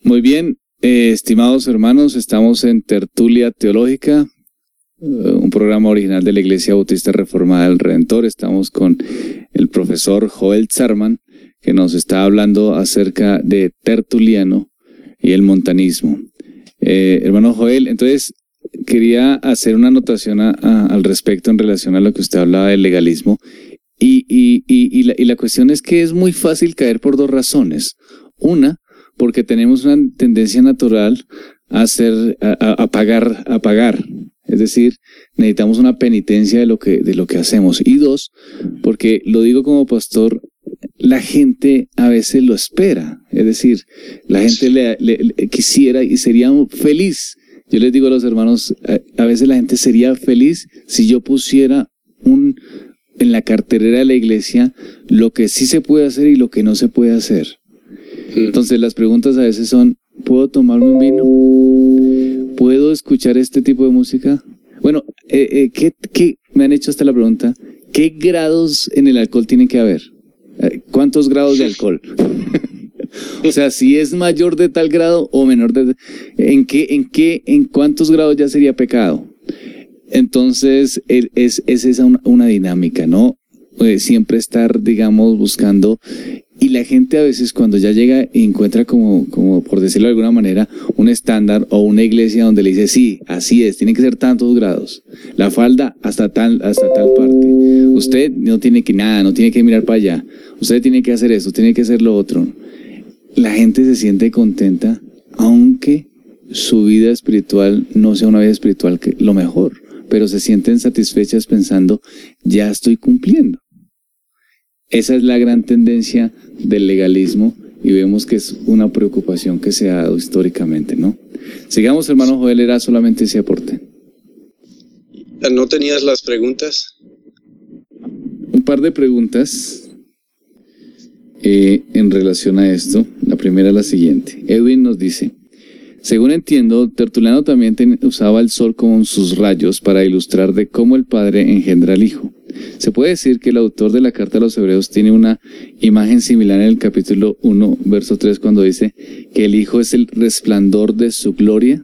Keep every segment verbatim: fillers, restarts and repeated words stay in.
Muy bien, eh, estimados hermanos, estamos en Tertulia Teológica, eh, un programa original de la Iglesia Bautista Reformada del Redentor. Estamos con el profesor Joel Zarman, que nos está hablando acerca de Tertuliano y el montanismo. Eh, hermano Joel, entonces quería hacer una anotación a, a, al respecto en relación a lo que usted hablaba del legalismo. Y, y, y, y, la, y la cuestión es que es muy fácil caer por dos razones. Una, porque tenemos una tendencia natural a hacer, a, a, a pagar, a pagar. Es decir, necesitamos una penitencia de lo que, de lo que hacemos. Y dos, porque lo digo como pastor, la gente a veces lo espera. Es decir, la gente le, le, le quisiera y sería feliz. Yo les digo a los hermanos, a, a veces la gente sería feliz si yo pusiera un, en la cartelera de la iglesia lo que sí se puede hacer y lo que no se puede hacer. Entonces las preguntas a veces son, ¿puedo tomarme un vino? ¿Puedo escuchar este tipo de música? Bueno, eh, eh, ¿qué, qué, me han hecho hasta la pregunta, ¿qué grados en el alcohol tienen que haber? ¿Cuántos grados de alcohol? O sea, si es mayor de tal grado o menor de... ¿En qué, en qué, en cuántos grados ya sería pecado? Entonces, es, es, es esa una, una dinámica, ¿no? Eh, siempre estar, digamos, buscando... Y la gente a veces cuando ya llega y encuentra como, como por decirlo de alguna manera, un estándar o una iglesia donde le dice, sí, así es, tiene que ser tantos grados. La falda hasta tal, hasta tal parte. Usted no tiene que nada, no tiene que mirar para allá. Usted tiene que hacer esto, tiene que hacer lo otro. La gente se siente contenta, aunque su vida espiritual no sea una vida espiritual que lo mejor, pero se sienten satisfechas pensando, ya estoy cumpliendo. Esa es la gran tendencia del legalismo y vemos que es una preocupación que se ha dado históricamente, ¿no? Sigamos, hermano Joel, era solamente ese aporte. ¿No tenías las preguntas? Un par de preguntas eh, en relación a esto. La primera es la siguiente. Edwin nos dice, según entiendo, Tertuliano también ten, usaba el sol como sus rayos para ilustrar de cómo el Padre engendra al Hijo. ¿Se puede decir que el autor de la carta a los Hebreos tiene una imagen similar en el capítulo uno, verso tres, cuando dice que el Hijo es el resplandor de su gloria?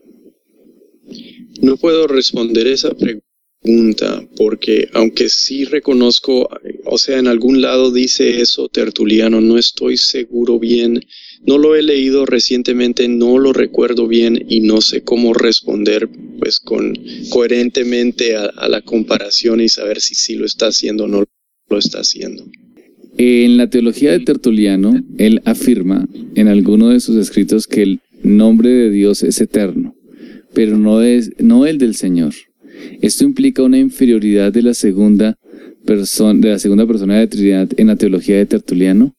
No puedo responder esa pregunta porque aunque sí reconozco, o sea, en algún lado dice eso Tertuliano, no estoy seguro bien, no lo he leído recientemente, no lo recuerdo bien y no sé cómo responder pues con coherentemente a, a la comparación y saber si sí lo está haciendo o no lo está haciendo. En la teología de Tertuliano, él afirma en alguno de sus escritos que el nombre de Dios es eterno, pero no es no el del Señor. Esto implica una inferioridad de la segunda persona de la segunda persona de la Trinidad en la teología de Tertuliano.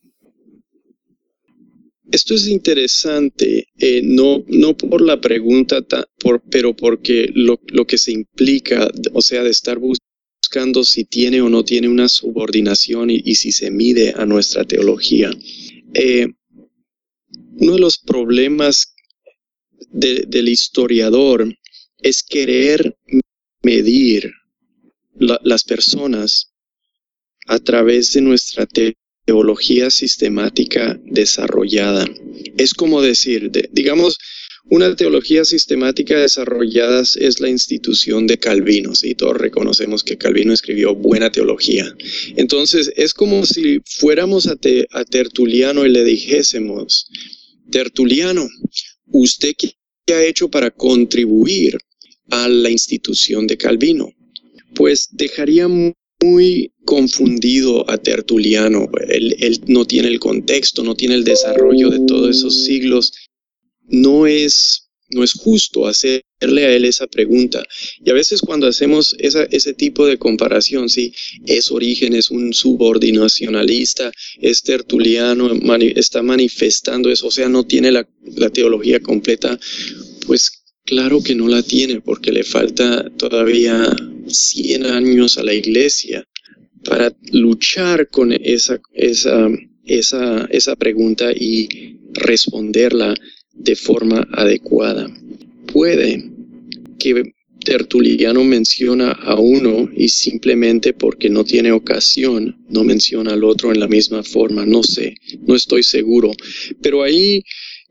Esto es interesante, eh, no, no por la pregunta, ta, por, pero porque lo, lo que se implica, o sea, de estar buscando si tiene o no tiene una subordinación y, y si se mide a nuestra teología. Eh, uno de los problemas de, del historiador es querer medir la, las personas a través de nuestra teología. Teología sistemática desarrollada. Es como decir, de, digamos, una teología sistemática desarrollada es la institución de Calvino, ¿sí? Todos reconocemos que Calvino escribió buena teología. Entonces, es como si fuéramos a, te, a Tertuliano y le dijésemos, Tertuliano, ¿usted qué ha hecho para contribuir a la institución de Calvino? Pues dejaría muy confundido a Tertuliano. Él, él no tiene el contexto, no tiene el desarrollo de todos esos siglos. No es, no es justo hacerle a él esa pregunta. Y a veces cuando hacemos esa, ese tipo de comparación, sí, es Orígenes un subordinacionalista, es Tertuliano, mani, está manifestando eso, o sea, no tiene la, la teología completa, pues claro que no la tiene, porque le falta todavía cien años a la iglesia para luchar con esa, esa, esa, esa pregunta y responderla de forma adecuada. Puede que Tertuliano menciona a uno y simplemente porque no tiene ocasión no menciona al otro en la misma forma, no sé, no estoy seguro, pero ahí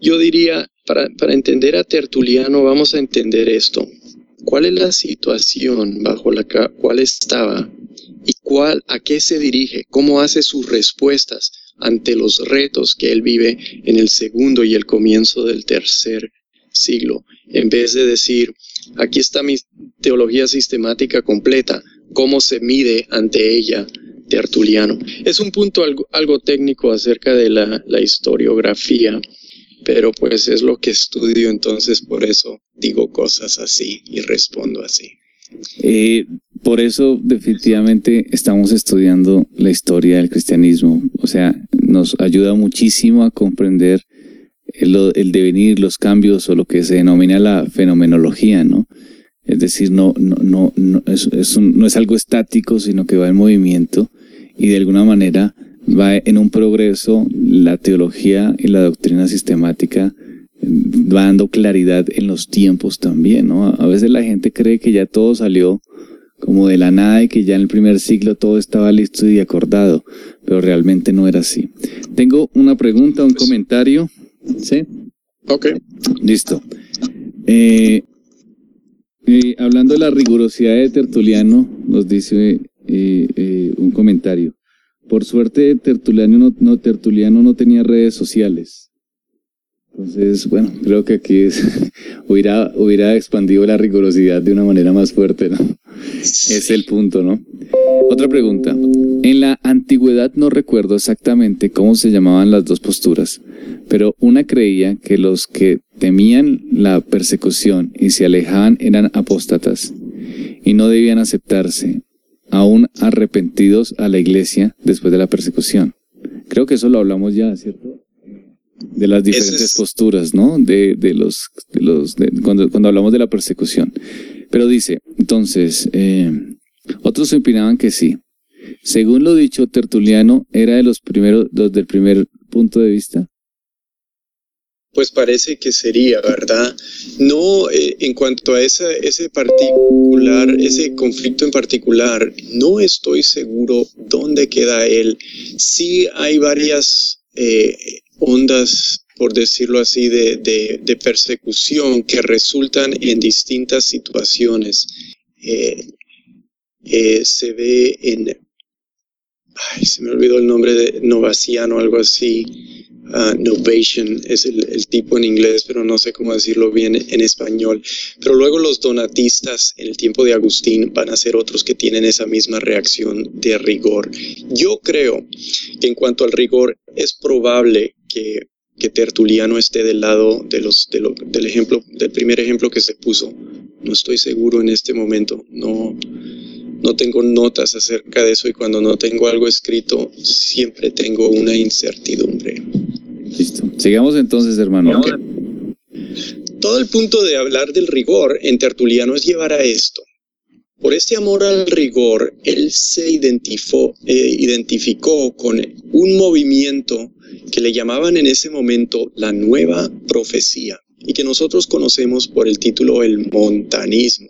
yo diría, para, para entender a Tertuliano, vamos a entender esto. ¿Cuál es la situación bajo la cual estaba y cuál, a qué se dirige? ¿Cómo hace sus respuestas ante los retos que él vive en el segundo y el comienzo del tercer siglo? En vez de decir, aquí está mi teología sistemática completa, ¿cómo se mide ante ella Tertuliano? Es un punto algo, algo técnico acerca de la, la historiografía, pero pues es lo que estudio, entonces por eso digo cosas así y respondo así. Eh, por eso definitivamente estamos estudiando la historia del cristianismo. O sea, nos ayuda muchísimo a comprender el, el devenir, los cambios o lo que se denomina la fenomenología, ¿no? Es decir, no, no, no, no, es, es un, no es algo estático, sino que va en movimiento y de alguna manera va en un progreso. La teología y la doctrina sistemática va dando claridad en los tiempos también, ¿no? A veces la gente cree que ya todo salió como de la nada y que ya en el primer siglo todo estaba listo y acordado, pero realmente no era así. Tengo una pregunta, un comentario. ¿Sí? Ok. Listo. Eh, eh, hablando de la rigurosidad de Tertuliano, nos dice eh, eh, un comentario. Por suerte, Tertuliano no, no, Tertuliano no tenía redes sociales. Entonces, bueno, creo que aquí es, hubiera, hubiera expandido la rigurosidad de una manera más fuerte, ¿no? Sí. Es el punto, ¿no? Otra pregunta. En la antigüedad no recuerdo exactamente cómo se llamaban las dos posturas, pero una creía que los que temían la persecución y se alejaban eran apóstatas y no debían aceptarse, aún arrepentidos a la iglesia después de la persecución. Creo que eso lo hablamos ya, ¿cierto? De las diferentes es... posturas, ¿no? De, de los, de los, de, cuando, cuando hablamos de la persecución. Pero dice, entonces, eh, otros opinaban que sí. Según lo dicho, Tertuliano era de los primeros, desde el primer punto de vista. Pues parece que sería, ¿verdad? No, eh, en cuanto a esa, ese particular, ese conflicto en particular, no estoy seguro dónde queda él. Sí hay varias eh, ondas, por decirlo así, de, de, de persecución que resultan en distintas situaciones. Eh, eh, se ve en, ay, se me olvidó el nombre de Novaciano, algo así. Uh, Novation es el, el tipo en inglés, pero no sé cómo decirlo bien en español. Pero luego los donatistas en el tiempo de Agustín van a ser otros que tienen esa misma reacción de rigor. Yo creo que en cuanto al rigor es probable que, que Tertuliano esté del lado de los, de lo, del ejemplo, del primer ejemplo que se puso. No estoy seguro en este momento. No, no tengo notas acerca de eso y cuando no tengo algo escrito siempre tengo una incertidumbre. Listo. Sigamos entonces, hermano. Okay. Todo el punto de hablar del rigor en Tertuliano es llevar a esto. Por este amor al rigor, él se identificó, eh, identificó con un movimiento que le llamaban en ese momento la nueva profecía y que nosotros conocemos por el título el montanismo.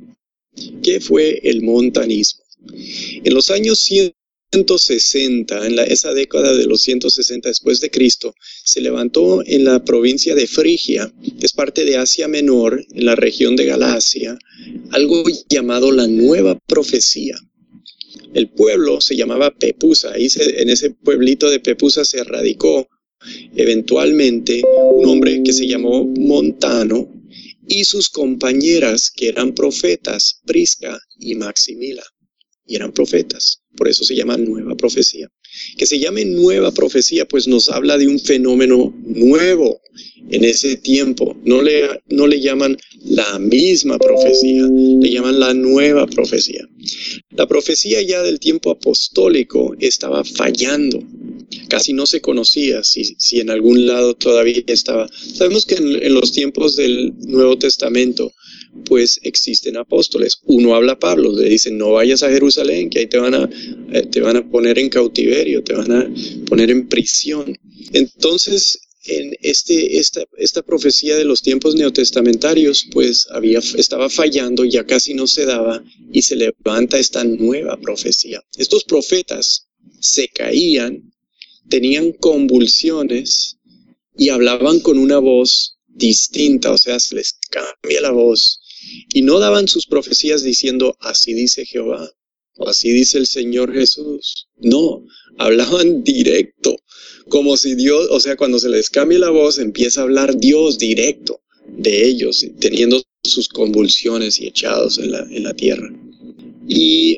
¿Qué fue el montanismo? En los años ciento sesenta, en la, esa década de los ciento sesenta después de Cristo, se levantó en la provincia de Frigia, que es parte de Asia Menor, en la región de Galacia, algo llamado la nueva profecía. El pueblo se llamaba Pepusa, ahí se, en ese pueblito de Pepusa se radicó eventualmente un hombre que se llamó Montano y sus compañeras que eran profetas, Prisca y Maximila, y eran profetas. Por eso se llama nueva profecía. Que se llame nueva profecía, pues nos habla de un fenómeno nuevo en ese tiempo. No le, no le llaman la misma profecía, le llaman la nueva profecía. La profecía ya del tiempo apostólico estaba fallando. Casi no se conocía si, si en algún lado todavía estaba. Sabemos que en, en los tiempos del Nuevo Testamento pues existen apóstoles. Uno habla a Pablo, le dicen no vayas a Jerusalén, que ahí te van a, eh, te van a poner en cautiverio, te van a poner en prisión. Entonces, en este, esta, esta profecía de los tiempos neotestamentarios, pues había, estaba fallando, ya casi no se daba, y se levanta esta nueva profecía. Estos profetas se caían, tenían convulsiones, y hablaban con una voz distinta, o sea, se les cambia la voz, y no daban sus profecías diciendo, así dice Jehová, o así dice el Señor Jesús. No, hablaban directo, como si Dios, o sea, cuando se les cambia la voz, empieza a hablar Dios directo de ellos, teniendo sus convulsiones y echados en la, en la tierra. Y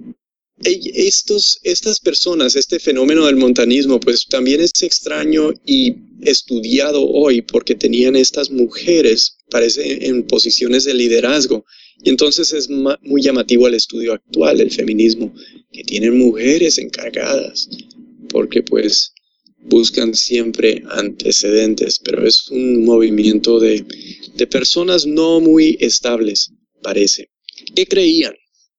estos, estas personas, este fenómeno del montanismo, pues también es extraño y estudiado hoy porque tenían estas mujeres, parece, en posiciones de liderazgo. Y entonces es muy llamativo el estudio actual del feminismo, que tienen mujeres encargadas, porque pues buscan siempre antecedentes, pero es un movimiento de, de personas no muy estables, parece. ¿Qué creían?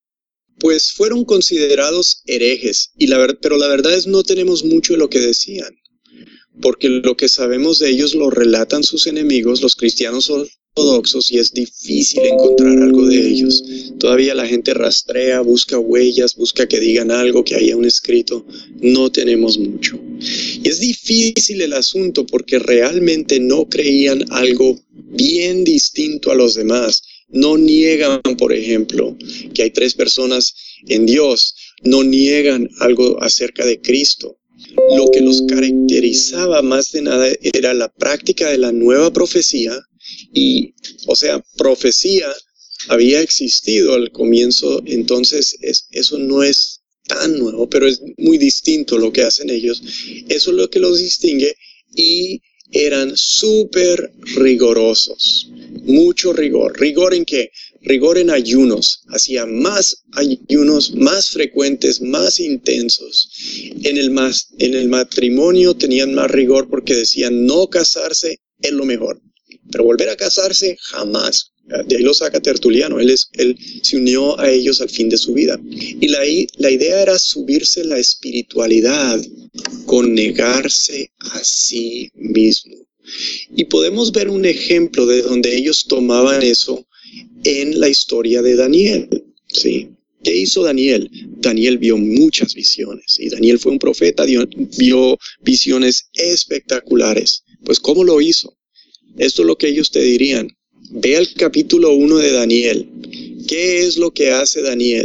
Pues fueron considerados herejes, y la ver- pero la verdad es no tenemos mucho de lo que decían, porque lo que sabemos de ellos lo relatan sus enemigos, los cristianos ortodoxos, y es difícil encontrar algo de ellos. Todavía la gente rastrea, busca huellas, busca que digan algo, que haya un escrito. No tenemos mucho. Y es difícil el asunto porque realmente no creían algo bien distinto a los demás. No niegan, por ejemplo, que hay tres personas en Dios. No niegan algo acerca de Cristo. Lo que los caracterizaba más de nada era la práctica de la nueva profecía. Y, o sea, profecía había existido al comienzo, entonces es, eso no es tan nuevo, pero es muy distinto lo que hacen ellos. Eso es lo que los distingue, y eran súper rigorosos, mucho rigor. ¿Rigor en qué? Rigor en ayunos, hacían más ayunos, más frecuentes, más intensos. En el, mas, en el matrimonio tenían más rigor porque decían no casarse es lo mejor, pero volver a casarse jamás. De ahí lo saca Tertuliano, él, es, él se unió a ellos al fin de su vida. Y la, la idea era subirse la espiritualidad con negarse a sí mismo. Y podemos ver un ejemplo de donde ellos tomaban eso en la historia de Daniel, ¿sí? ¿Qué hizo Daniel? Daniel vio muchas visiones, y Daniel fue un profeta, dio, vio visiones espectaculares. Pues ¿cómo lo hizo? Esto es lo que ellos te dirían. Ve al capítulo uno de Daniel. ¿Qué es lo que hace Daniel?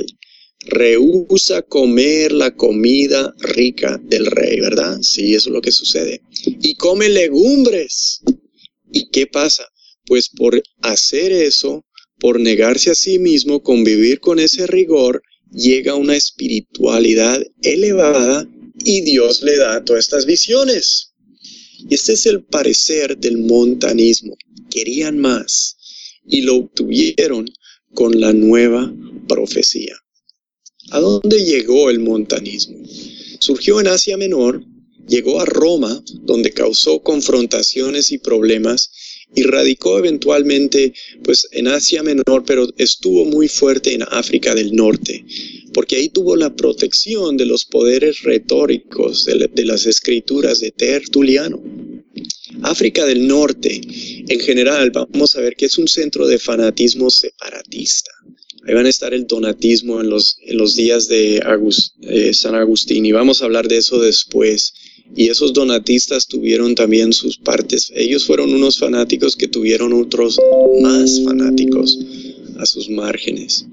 Rehúsa comer la comida rica del rey, ¿verdad? Sí, eso es lo que sucede. Y come legumbres. ¿Y qué pasa? Pues por hacer eso, por negarse a sí mismo, convivir con ese rigor, llega a una espiritualidad elevada y Dios le da todas estas visiones. Y este es el parecer del montanismo. Querían más y lo obtuvieron con la nueva profecía. ¿A dónde llegó el montanismo? Surgió en Asia Menor, llegó a Roma, donde causó confrontaciones y problemas, y radicó eventualmente pues, en Asia Menor, pero estuvo muy fuerte en África del Norte, porque ahí tuvo la protección de los poderes retóricos de, de las escrituras de Tertuliano. África del Norte, en general, vamos a ver que es un centro de fanatismo separatista. Ahí van a estar el donatismo en los, en los días de Agust, eh, San Agustín, y vamos a hablar de eso después. Y esos donatistas tuvieron también sus partes. Ellos fueron unos fanáticos que tuvieron otros más fanáticos a sus márgenes.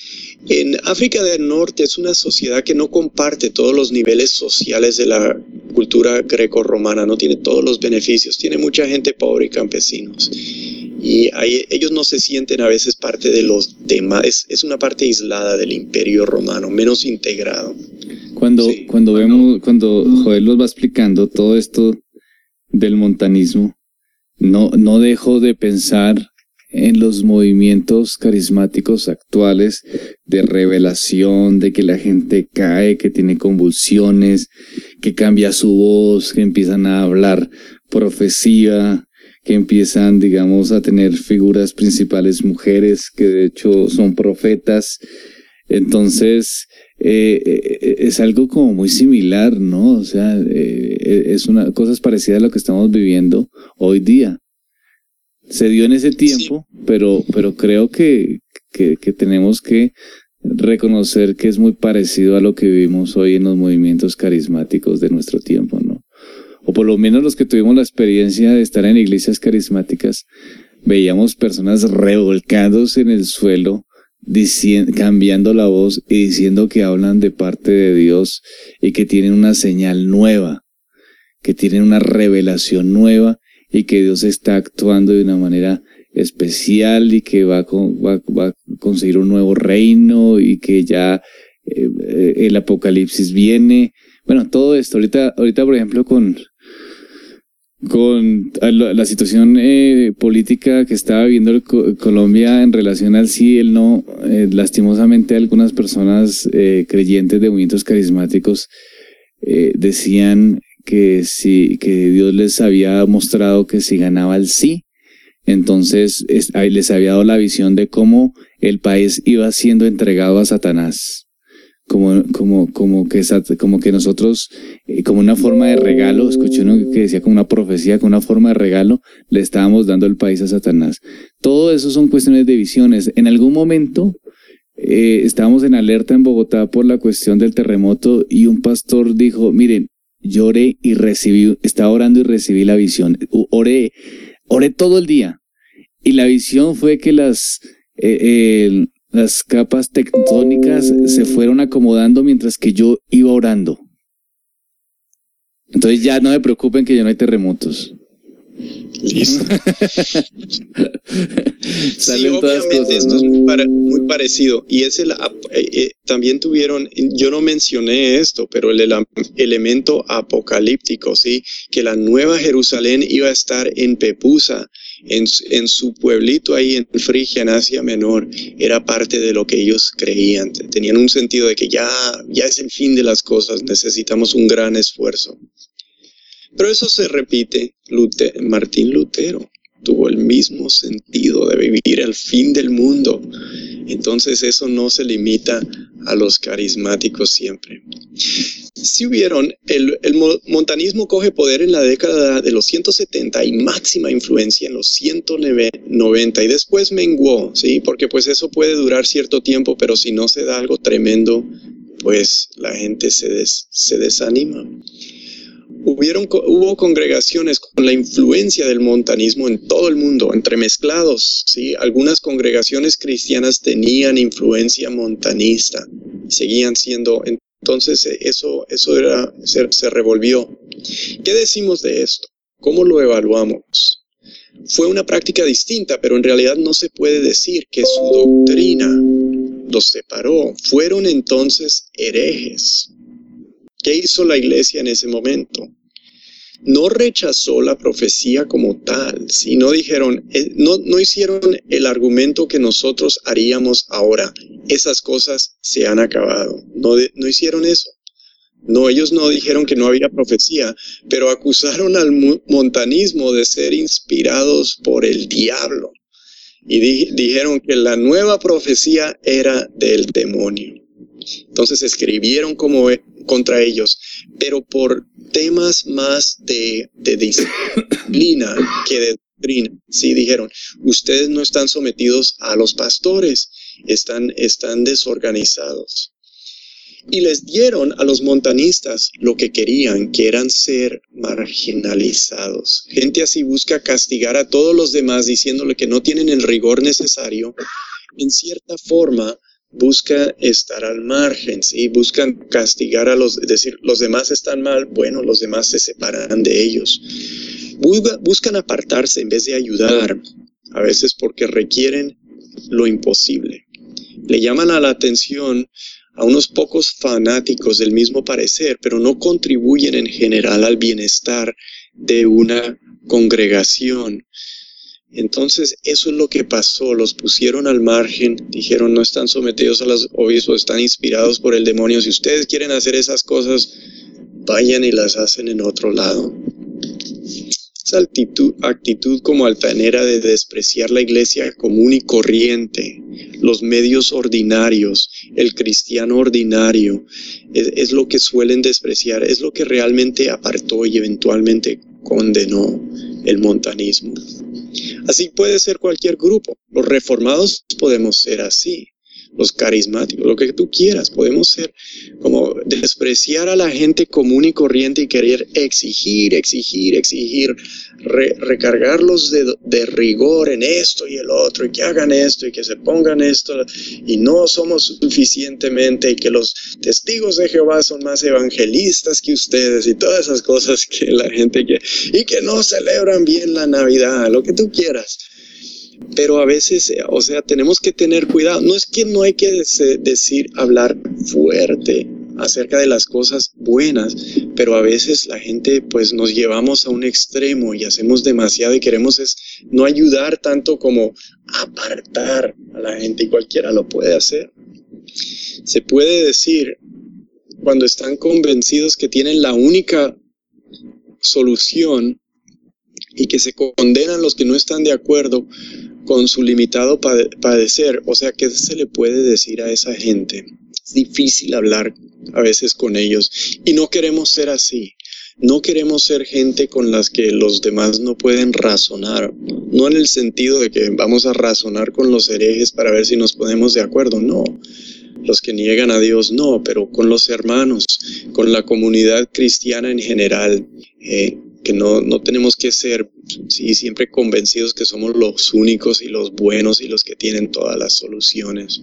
En África del Norte es una sociedad que no comparte todos los niveles sociales de la cultura grecorromana, no tiene todos los beneficios, tiene mucha gente pobre y campesinos. Y ahí, ellos no se sienten a veces parte de los demás, es, es una parte aislada del imperio romano, menos integrado. Cuando, Sí. cuando vemos, cuando Joel nos va explicando todo esto del montanismo, no, no dejo de pensar en los movimientos carismáticos actuales de revelación, de que la gente cae, que tiene convulsiones, que cambia su voz, que empiezan a hablar profecía, que empiezan, digamos, a tener figuras principales mujeres, que de hecho son profetas. Entonces, eh, eh, es algo como muy similar, ¿no? O sea, eh, es una cosa parecida a lo que estamos viviendo hoy día. Se dio en ese tiempo, sí. pero, pero creo que, que, que tenemos que reconocer que es muy parecido a lo que vivimos hoy en los movimientos carismáticos de nuestro tiempo, ¿no? o por lo menos los que tuvimos la experiencia de estar en iglesias carismáticas, veíamos personas revolcándose en el suelo, diciendo, cambiando la voz y diciendo que hablan de parte de Dios y que tienen una señal nueva, que tienen una revelación nueva y que Dios está actuando de una manera especial y que va a, va, va a conseguir un nuevo reino y que ya eh, el apocalipsis viene. Bueno, todo esto, ahorita, ahorita por ejemplo con, con la situación eh, política que estaba viviendo el Co- Colombia en relación al sí y el no, eh, lastimosamente algunas personas eh, creyentes de movimientos carismáticos eh, decían que si, que Dios les había mostrado que si ganaba el sí, entonces es, les había dado la visión de cómo el país iba siendo entregado a Satanás, como, como, como, que, como que nosotros, eh, como una forma de regalo, escuché uno que decía como una profecía, como una forma de regalo, le estábamos dando el país a Satanás. Todo eso son cuestiones de visiones. En algún momento eh, estábamos en alerta en Bogotá por la cuestión del terremoto y un pastor dijo, miren, yo oré y recibí, estaba orando y recibí la visión. Oré, oré todo el día. Y la visión fue que las, eh, eh, las capas tectónicas se fueron acomodando mientras que yo iba orando. Entonces ya no me preocupen que ya no hay terremotos. Listo. Sí, Salen todas obviamente cosas, esto ¿no? es muy, para, muy parecido. Y es el, eh, eh, también tuvieron, yo no mencioné esto, pero el, el elemento apocalíptico, ¿sí? Que la nueva Jerusalén iba a estar en Pepusa, en, en su pueblito ahí en Frigia, en Asia Menor. Era parte de lo que ellos creían. Tenían un sentido de que ya, ya es el fin de las cosas, necesitamos un gran esfuerzo. Pero eso se repite. Lute- Martín Lutero tuvo el mismo sentido de vivir el fin del mundo. Entonces eso no se limita a los carismáticos siempre. Si hubieron, el, el montanismo coge poder en la década de los ciento setenta y máxima influencia en los ciento noventa y después menguó, ¿sí? Porque pues eso puede durar cierto tiempo, pero si no se da algo tremendo, pues la gente se, des, se desanima. Hubieron, hubo congregaciones con la influencia del montanismo en todo el mundo, entremezclados, ¿sí? Algunas congregaciones cristianas tenían influencia montanista, seguían siendo, entonces eso, eso era, se, se revolvió. ¿Qué decimos de esto? ¿Cómo lo evaluamos? Fue una práctica distinta, pero en realidad no se puede decir que su doctrina los separó. Fueron entonces herejes. ¿Qué hizo la iglesia en ese momento? No rechazó la profecía como tal, sino dijeron, eh, no, no hicieron el argumento que nosotros haríamos ahora. Esas cosas se han acabado. No, de, no hicieron eso. No, ellos no dijeron que no había profecía, pero acusaron al montanismo de ser inspirados por el diablo. Y di, dijeron que la nueva profecía era del demonio. Entonces escribieron como contra ellos, pero por temas más de, de disciplina que de doctrina. Sí, dijeron, ustedes no están sometidos a los pastores, están, están desorganizados. Y les dieron a los montanistas lo que querían, que eran ser marginalizados. Gente así busca castigar a todos los demás diciéndole que no tienen el rigor necesario. En cierta forma, busca estar al margen, ¿sí? Buscan castigar a los, es decir, los demás están mal, bueno, los demás se separan de ellos. Busca, buscan apartarse en vez de ayudar, a veces porque requieren lo imposible. Le llaman a la atención a unos pocos fanáticos del mismo parecer, pero no contribuyen en general al bienestar de una congregación. Entonces, eso es lo que pasó, los pusieron al margen, dijeron no están sometidos a los obispos, están inspirados por el demonio, si ustedes quieren hacer esas cosas, vayan y las hacen en otro lado. Esa actitud, actitud como altanera de despreciar la iglesia común y corriente, los medios ordinarios, el cristiano ordinario, es, es lo que suelen despreciar, es lo que realmente apartó y eventualmente condenó el montanismo. Así puede ser cualquier grupo. Los reformados podemos ser así. los carismáticos, lo que tú quieras. Podemos ser como despreciar a la gente común y corriente y querer exigir, exigir, exigir, re, recargarlos de, de rigor en esto y el otro, y que hagan esto y que se pongan esto, y no somos suficientemente, y que los testigos de Jehová son más evangelistas que ustedes, y todas esas cosas que la gente quiere, y que no celebran bien la Navidad, lo que tú quieras. Pero a veces, o sea, tenemos que tener cuidado. No es que no hay que decir, hablar fuerte acerca de las cosas buenas, pero a veces la gente, pues, nos llevamos a un extremo y hacemos demasiado y queremos es no ayudar tanto como apartar a la gente, y cualquiera lo puede hacer. Se puede decir, cuando están convencidos que tienen la única solución y que se condenan los que no están de acuerdo con su limitado padecer, o sea, ¿qué se le puede decir a esa gente? Es difícil hablar a veces con ellos, y no queremos ser así. No queremos ser gente con las que los demás no pueden razonar, no en el sentido de que vamos a razonar con los herejes para ver si nos ponemos de acuerdo, no. Los que niegan a Dios, no, pero con los hermanos, con la comunidad cristiana en general, eh, que no, no tenemos que ser sí, siempre convencidos que somos los únicos y los buenos y los que tienen todas las soluciones.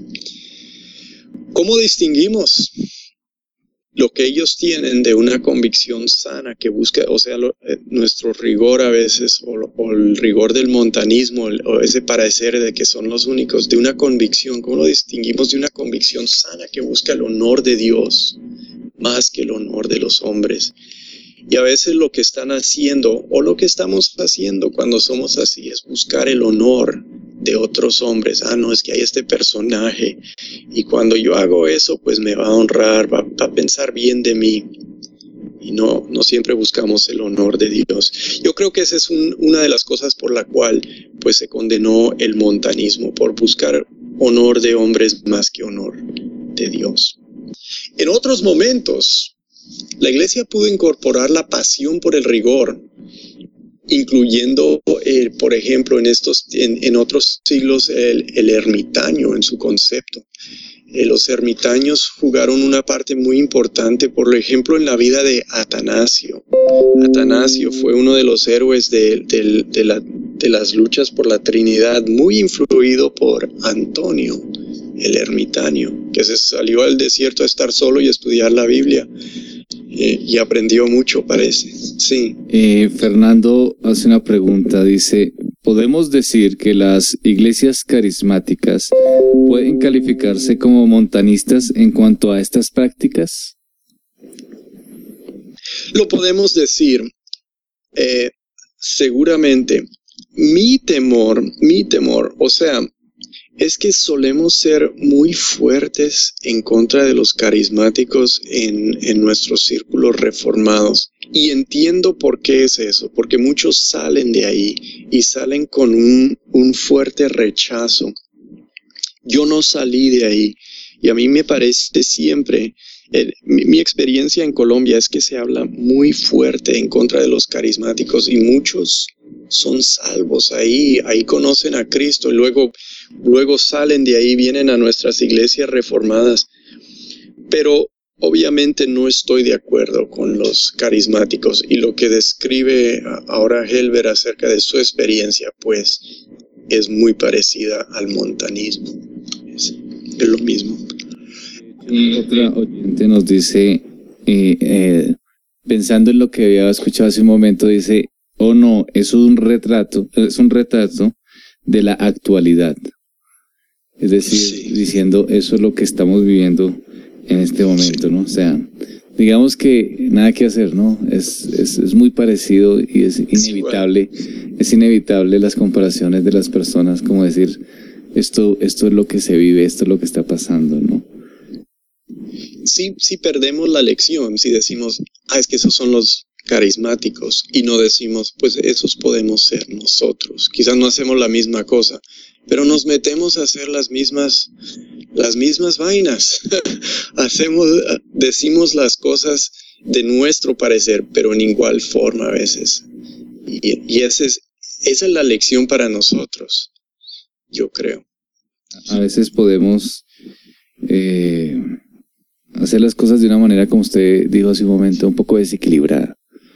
¿Cómo distinguimos lo que ellos tienen de una convicción sana que busca, o sea, lo, eh, nuestro rigor a veces, o, o el rigor del montanismo, el, o ese parecer de que son los únicos, de una convicción? ¿Cómo lo distinguimos de una convicción sana que busca el honor de Dios más que el honor de los hombres? Y a veces lo que están haciendo, o lo que estamos haciendo cuando somos así, es buscar el honor de otros hombres. Ah, no, es que hay este personaje, y cuando yo hago eso, pues me va a honrar, va, va a pensar bien de mí. Y no, no siempre buscamos el honor de Dios. Yo creo que esa es un, una de las cosas por la cual pues, se condenó el montanismo, por buscar honor de hombres más que honor de Dios. En otros momentos, la iglesia pudo incorporar la pasión por el rigor, incluyendo, eh, por ejemplo, en, estos, en, en otros siglos, el, el ermitaño en su concepto. Eh, los ermitaños jugaron una parte muy importante, por ejemplo, en la vida de Atanasio. Atanasio fue uno de los héroes de, de, de, la, de las luchas por la Trinidad, muy influido por Antonio, el ermitaño, que se salió al desierto a estar solo y estudiar la Biblia. Eh, y aprendió mucho, parece. Sí. Eh, Fernando hace una pregunta, dice, ¿podemos decir que las iglesias carismáticas pueden calificarse como montanistas en cuanto a estas prácticas? Lo podemos decir, eh, seguramente. Mi temor, mi temor, o sea, es que solemos ser muy fuertes en contra de los carismáticos en, en nuestros círculos reformados. Y entiendo por qué es eso, porque muchos salen de ahí y salen con un, un fuerte rechazo. Yo no salí de ahí, y a mí me parece siempre, eh, mi, mi experiencia en Colombia es que se habla muy fuerte en contra de los carismáticos, y muchos son salvos ahí, ahí conocen a Cristo, y luego, luego salen de ahí, vienen a nuestras iglesias reformadas. Pero obviamente no estoy de acuerdo con los carismáticos, y lo que describe ahora Helber acerca de su experiencia, pues, es muy parecida al montanismo. Es, es lo mismo. Otra oyente nos dice, eh, eh, pensando en lo que había escuchado hace un momento, dice, oh no, eso es un retrato, es un retrato de la actualidad. Es decir, sí, diciendo, eso es lo que estamos viviendo en este momento, ¿no? O sea, digamos que nada que hacer, ¿no? Es, es, es muy parecido y es inevitable, es inevitable las comparaciones de las personas, como decir, esto, esto es lo que se vive, esto es lo que está pasando, ¿no? Sí, sí perdemos la lección si decimos, ah, es que esos son los carismáticos, y no decimos, pues esos podemos ser nosotros. Quizás no hacemos la misma cosa, pero nos metemos a hacer las mismas, las mismas vainas. Hacemos, decimos las cosas de nuestro parecer, pero en igual forma a veces. Y, y ese es, esa es la lección para nosotros, yo creo. A veces podemos eh, hacer las cosas de una manera, como usted dijo hace un momento, un poco desequilibrada.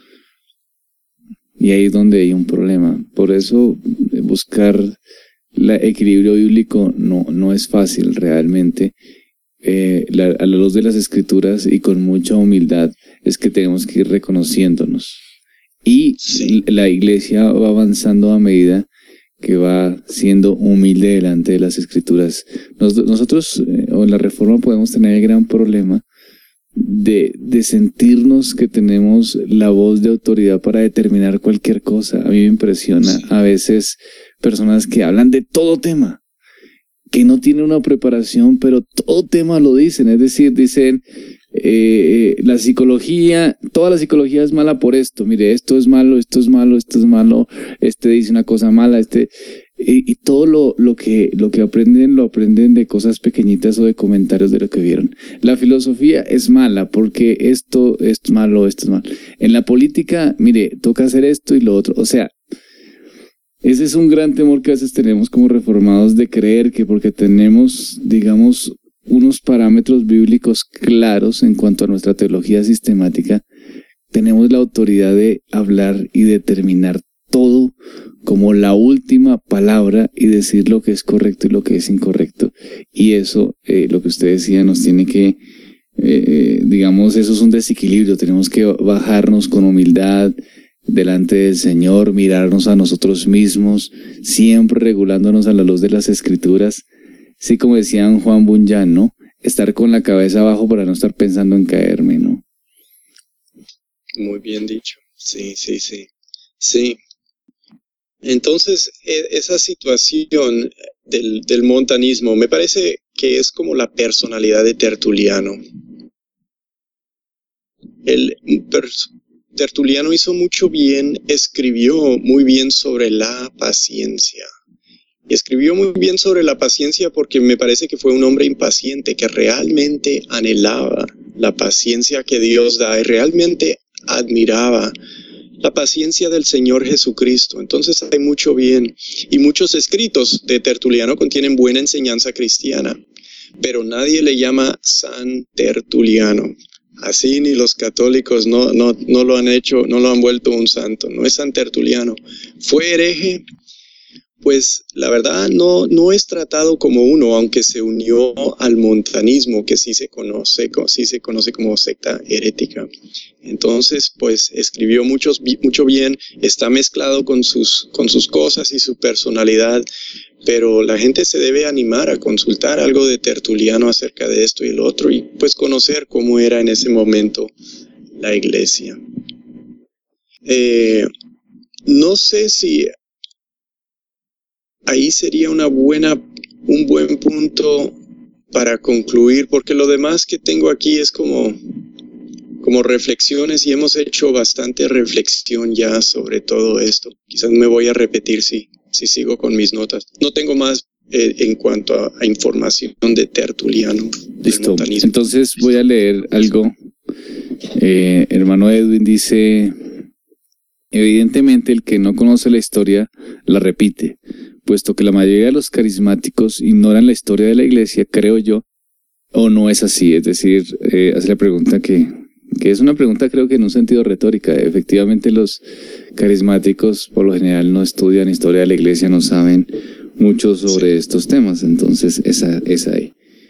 Y ahí es donde hay un problema. Por eso buscar el equilibrio bíblico no, no es fácil realmente. Eh, la, a la luz de las Escrituras y con mucha humildad es que tenemos que ir reconociéndonos. Y sí, la iglesia va avanzando a medida que va siendo humilde delante de las Escrituras. Nos, nosotros eh, o en la Reforma podemos tener el gran problema de, de sentirnos que tenemos la voz de autoridad para determinar cualquier cosa. A mí me impresiona sí. a veces personas que hablan de todo tema, que no tienen una preparación, pero todo tema lo dicen. Es decir, dicen, eh, la psicología, toda la psicología es mala por esto. Mire, esto es malo, esto es malo, esto es malo, este dice una cosa mala, este... Y, y todo lo, lo, que, lo que aprenden, lo aprenden de cosas pequeñitas o de comentarios de lo que vieron. La filosofía es mala porque esto es malo, esto es malo. En la política, mire, toca hacer esto y lo otro. O sea, ese es un gran temor que a veces tenemos como reformados, de creer que porque tenemos, digamos, unos parámetros bíblicos claros en cuanto a nuestra teología sistemática, tenemos la autoridad de hablar y determinar todo como la última palabra y decir lo que es correcto y lo que es incorrecto. Y eso, eh, lo que usted decía, nos tiene que, eh, digamos, eso es un desequilibrio. Tenemos que bajarnos con humildad delante del Señor, mirarnos a nosotros mismos, siempre regulándonos a la luz de las Escrituras. Sí, como decían Juan Bunyan, ¿no? Estar con la cabeza abajo para no estar pensando en caerme, ¿no? Muy bien dicho. Sí, sí, sí. Sí. Entonces, esa situación del, del montanismo me parece que es como la personalidad de Tertuliano. El Tertuliano hizo mucho bien, escribió muy bien sobre la paciencia. Y escribió muy bien sobre la paciencia porque me parece que fue un hombre impaciente que realmente anhelaba la paciencia que Dios da y realmente admiraba la paciencia del Señor Jesucristo. Entonces hay mucho bien. Y muchos escritos de Tertuliano contienen buena enseñanza cristiana, pero nadie le llama San Tertuliano. Así ni los católicos no, no, no lo han hecho, no lo han vuelto un santo. No es San Tertuliano. Fue hereje. Pues la verdad no, no es tratado como uno, aunque se unió al montanismo, que sí se conoce, sí se conoce como secta herética. Entonces, pues escribió muchos, mucho bien, está mezclado con sus, con sus cosas y su personalidad, pero la gente se debe animar a consultar algo de Tertuliano acerca de esto y el otro, y pues conocer cómo era en ese momento la iglesia. Eh, no sé si ahí sería una buena, un buen punto para concluir, porque lo demás que tengo aquí es como, como reflexiones y hemos hecho bastante reflexión ya sobre todo esto. Quizás me voy a repetir si, si sigo con mis notas. No tengo más eh, en cuanto a, a información de Tertuliano. Listo. Entonces voy a leer algo. Eh, hermano Edwin dice: evidentemente el que no conoce la historia la repite, puesto que la mayoría de los carismáticos ignoran la historia de la iglesia, creo yo, o no es así. Es decir, eh, hace la pregunta que, que es una pregunta, creo que en un sentido retórica. Efectivamente, los carismáticos por lo general no estudian historia de la iglesia, no saben mucho sobre sí. estos temas. Entonces, esa es ahí.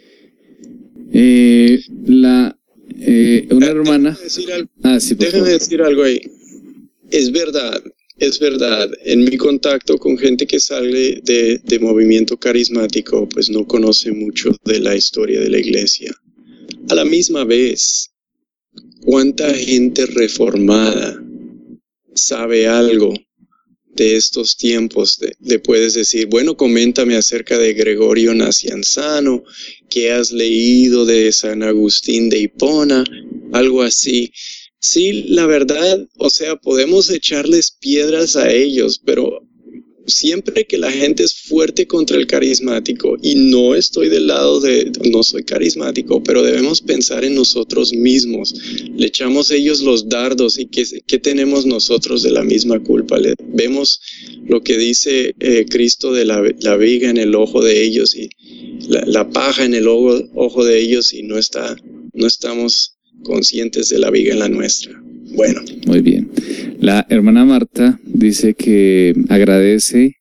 Eh, la, eh, una hermana... Decir algo, ah, sí, por déjame favor. decir algo ahí. Es verdad. Es verdad, en mi contacto con gente que sale de, de movimiento carismático, pues no conoce mucho de la historia de la iglesia. A la misma vez, ¿cuánta gente reformada sabe algo de estos tiempos? De, de puedes decir, bueno, coméntame acerca de Gregorio Nacianzano, ¿qué has leído de San Agustín de Hipona? Algo así. Sí, la verdad, o sea, podemos echarles piedras a ellos, pero siempre que la gente es fuerte contra el carismático, y no estoy del lado de, no soy carismático, pero debemos pensar en nosotros mismos. Le echamos a ellos los dardos y ¿qué, qué tenemos nosotros de la misma culpa? Le, vemos lo que dice eh, Cristo de la, la viga en el ojo de ellos y la, la paja en el ojo, ojo de ellos y no está, no estamos conscientes de la viga en la nuestra. Bueno. Muy bien. La hermana Marta dice que agradece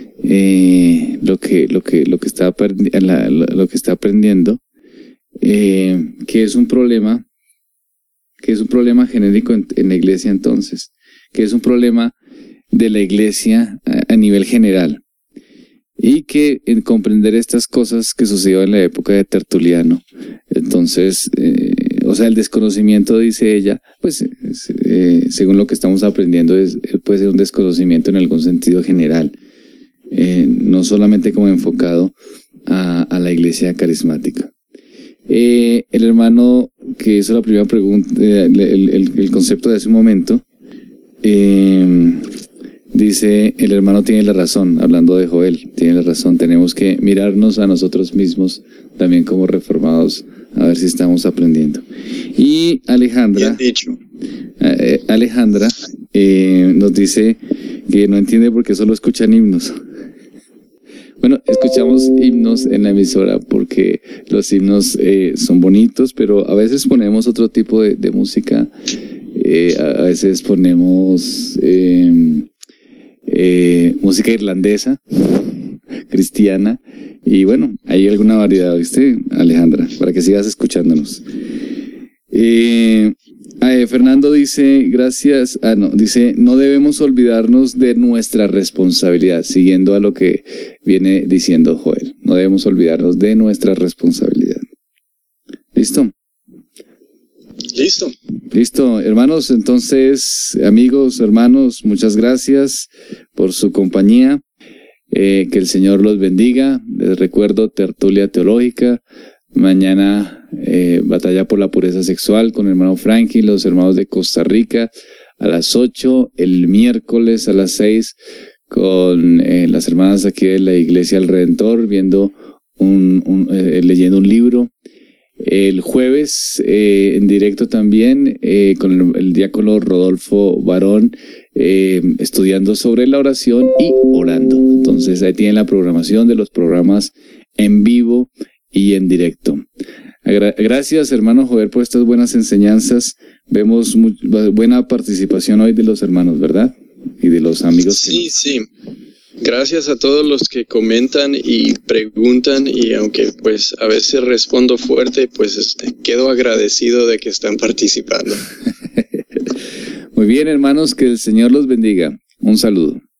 eh, lo que lo que lo que está la, lo que está aprendiendo, eh, que es un problema, que es un problema genérico en, en la iglesia entonces, que es un problema de la iglesia a, a nivel general. Y que en comprender estas cosas que sucedió en la época de Tertuliano, entonces, eh, o sea, el desconocimiento, dice ella, pues eh, según lo que estamos aprendiendo, es, puede ser un desconocimiento en algún sentido general, eh, no solamente como enfocado a, a la iglesia carismática. Eh, el hermano que hizo la primera pregunta, eh, el, el, el concepto de hace un momento, eh, dice, el hermano tiene la razón, hablando de Joel, tiene la razón, tenemos que mirarnos a nosotros mismos también como reformados, a ver si estamos aprendiendo. Y Alejandra, Bien dicho. Eh, Alejandra eh, nos dice que no entiende por qué solo escuchan himnos. Bueno, escuchamos himnos en la emisora porque los himnos eh, son bonitos, pero a veces ponemos otro tipo de, de música, eh, a, a veces ponemos... Eh, Eh, música irlandesa, cristiana, y bueno, hay alguna variedad, ¿viste, Alejandra? Para que sigas escuchándonos. Eh, eh, Fernando dice, gracias, ah no, dice, no debemos olvidarnos de nuestra responsabilidad, siguiendo a lo que viene diciendo Joel, no debemos olvidarnos de nuestra responsabilidad. ¿Listo? Listo. Listo, hermanos, entonces, amigos, hermanos, muchas gracias por su compañía, eh, que el Señor los bendiga. Les recuerdo, tertulia teológica, mañana eh, batalla por la pureza sexual con el hermano Frankie, los hermanos de Costa Rica, a las ocho, el miércoles a las seis, con eh, las hermanas aquí de la Iglesia del Redentor, viendo un, un eh, leyendo un libro. El jueves eh, en directo también eh, con el, el diácono Rodolfo Barón, eh, estudiando sobre la oración y orando. Entonces ahí tienen la programación de los programas en vivo y en directo. Agra- gracias, hermano Joel, por estas buenas enseñanzas. Vemos muy, buena participación hoy de los hermanos, ¿verdad? Y de los amigos. Sí, que... sí. Gracias a todos los que comentan y preguntan, y aunque pues a veces respondo fuerte, pues este, quedo agradecido de que están participando. Muy bien, hermanos, que el Señor los bendiga. Un saludo.